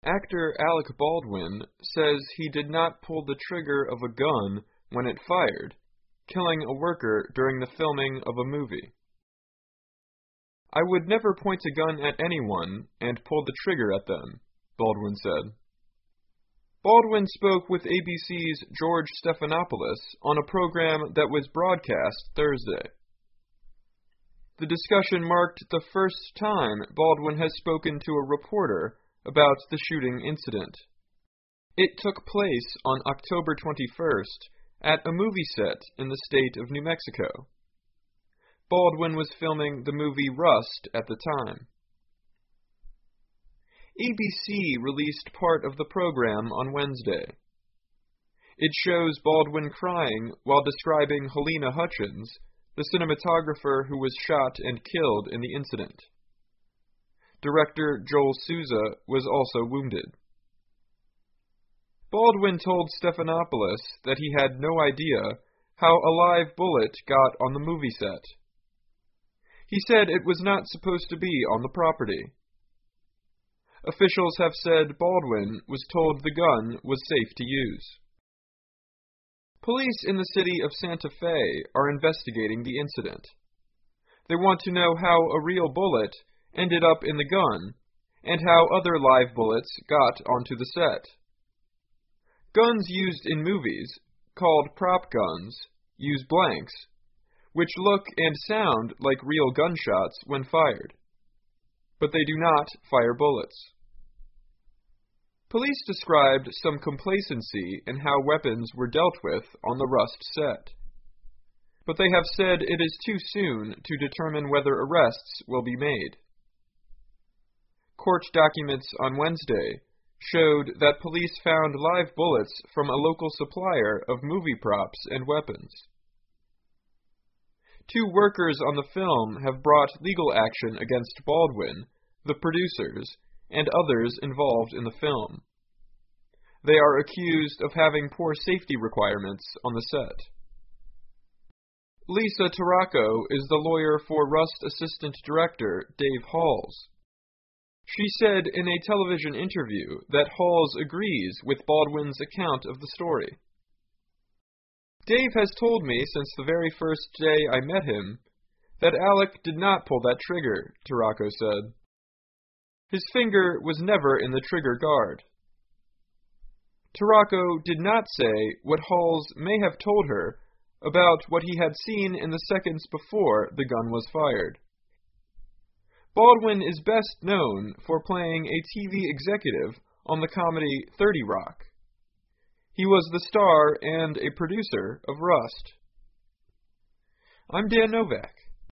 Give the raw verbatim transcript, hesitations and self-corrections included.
Actor Alec Baldwin says he did not pull the trigger of a gun when it fired, killing a worker during the filming of a movie. "I would never point a gun at anyone and pull the trigger at them," Baldwin said. Baldwin spoke with A B C's George Stephanopoulos on a program that was broadcast Thursday. The discussion marked the first time Baldwin has spoken to a reporter about the shooting incident. It took place on October twenty-first at a movie set in the state of New Mexico. Baldwin was filming the movie Rust at the time. A B C released part of the program on Wednesday. It shows Baldwin crying while describing Halyna Hutchins, the cinematographer who was shot and killed in the incident. Director Joel Souza was also wounded. Baldwin told Stephanopoulos that he had no idea how a live bullet got on the movie set. He said it was not supposed to be on the property. Officials have said Baldwin was told the gun was safe to use. Police in the city of Santa Fe are investigating the incident. They want to know how a real bullet ended up in the gun and how other live bullets got onto the set. Guns used in movies, called prop guns, use blanks, which look and sound like real gunshots when fired, but they do not fire bullets. Police described some complacency in how weapons were dealt with on the Rust set, but they have said it is too soon to determine whether arrests will be made. Court documents on Wednesday showed that police found live bullets from a local supplier of movie props and weapons. Two workers on the film have brought legal action against Baldwin, the producers, and others involved in the film. They are accused of having poor safety requirements on the set. Lisa Tarraco is the lawyer for Rust Assistant Director Dave Halls. She said in a television interview that Halls agrees with Baldwin's account of the story. "Dave has told me since the very first day I met him that Alec did not pull that trigger," Tarraco said. "His finger was never in the trigger guard." Tarraco did not say what Halls may have told her about what he had seen in the seconds before the gun was fired. Baldwin is best known for playing a T V executive on the comedy thirty Rock. He was the star and a producer of Rust. I'm Dan Novak.